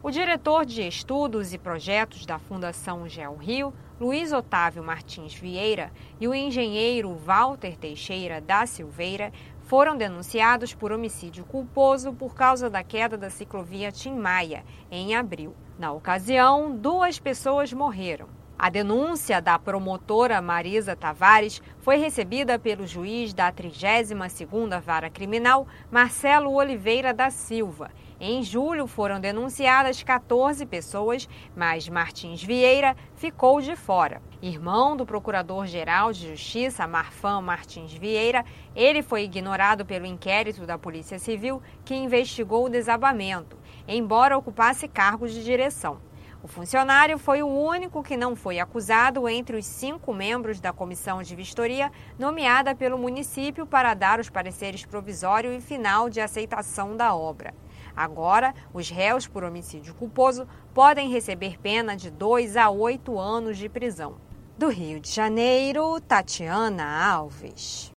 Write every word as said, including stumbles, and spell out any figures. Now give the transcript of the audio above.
O diretor de Estudos e Projetos da Fundação GeoRio, Luiz Otávio Martins Vieira, e o engenheiro Walter Teixeira da Silveira foram denunciados por homicídio culposo por causa da queda da ciclovia Tim Maia, em abril. Na ocasião, duas pessoas morreram. A denúncia da promotora Marisa Tavares foi recebida pelo juiz da trigésima segunda Vara Criminal, Marcelo Oliveira da Silva. Em julho foram denunciadas quatorze pessoas, mas Martins Vieira ficou de fora. Irmão do Procurador-Geral de Justiça, Marfan Martins Vieira, ele foi ignorado pelo inquérito da Polícia Civil, que investigou o desabamento, embora ocupasse cargos de direção. O funcionário foi o único que não foi acusado entre os cinco membros da comissão de vistoria nomeada pelo município para dar os pareceres provisório e final de aceitação da obra. Agora, os réus por homicídio culposo podem receber pena de dois a oito anos de prisão. Do Rio de Janeiro, Tatiana Alves.